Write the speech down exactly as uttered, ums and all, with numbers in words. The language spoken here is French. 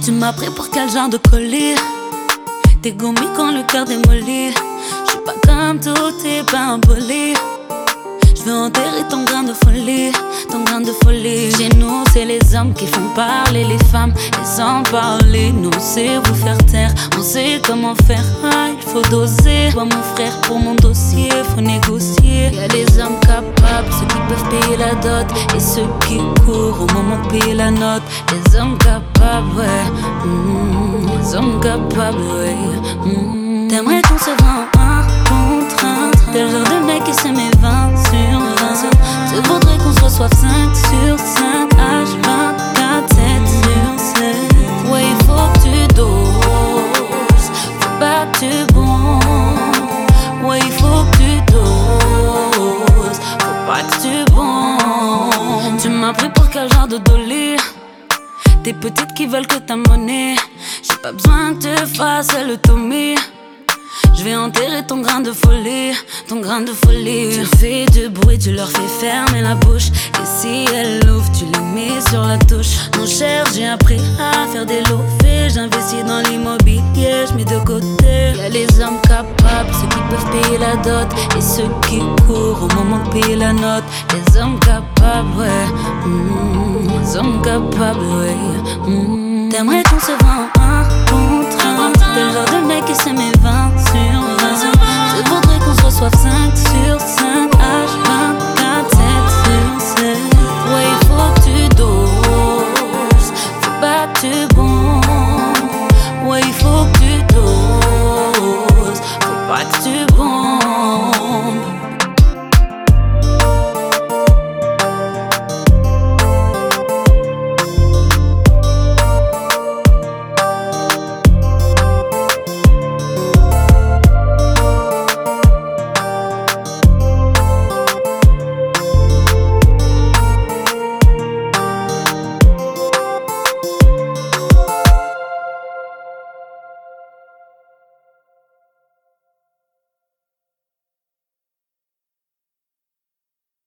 Tu m'as pris pour quel genre de colis? T'es gommé quand le cœur démoli. J'suis pas comme tout, t'es pas impoli. J'veux enterrer ton grain de folie, ton grain de folie. Chez nous, c'est les hommes qui font parler les femmes. Et sans parler, nous on sait vous faire taire. On sait comment faire, ah, il faut doser. Toi mon frère pour mon dossier, faut négocier. Y'a les hommes capables, ceux qui peuvent payer la dot. Et ceux qui courent au moment de payer la note. Les hommes capables, ouais, mmh, les hommes capables, ouais, mmh. T'aimerais qu'on se vend un contre un. T'es le genre de mec qui se met vingt sur vingt. Tu voudrais qu'on se reçoive cinq sur cinq, H vingt-quatre, sept sur sept. Ouais, il faut que tu doses, faut pas que tu bombes. Ouais, il faut que tu doses, faut pas que tu bombes. Tu m'as pris pour quel genre de dolly? Des petites qui veulent que ta monnaie. J'ai pas besoin que tu fasses le Tommy. Je vais enterrer ton grain de folie, ton grain de folie. Tu fais du bruit, tu leur fais fermer la bouche. Et si elles l'ouvrent, tu les mets sur la touche. Mon cher, j'ai appris à faire des lovés. J'investis dans l'immobilier, je mets de côté. Y'a les hommes capables, ceux qui peuvent payer la dot. Et ceux qui courent au moment de payer la note. Les hommes capables, ouais, mmh, les hommes capables, ouais, mmh. T'aimerais qu'on se vend un contre un. T'es le genre de mec qui se met vingt sur vingt. Je voudrais qu'on se reçoive cinq sur cinq, H vingt-quatre, sept sur sept. Ouais, il faut que tu doses, faut pas que tu bombes. Ouais, il faut que tu doses, faut pas que tu bombes.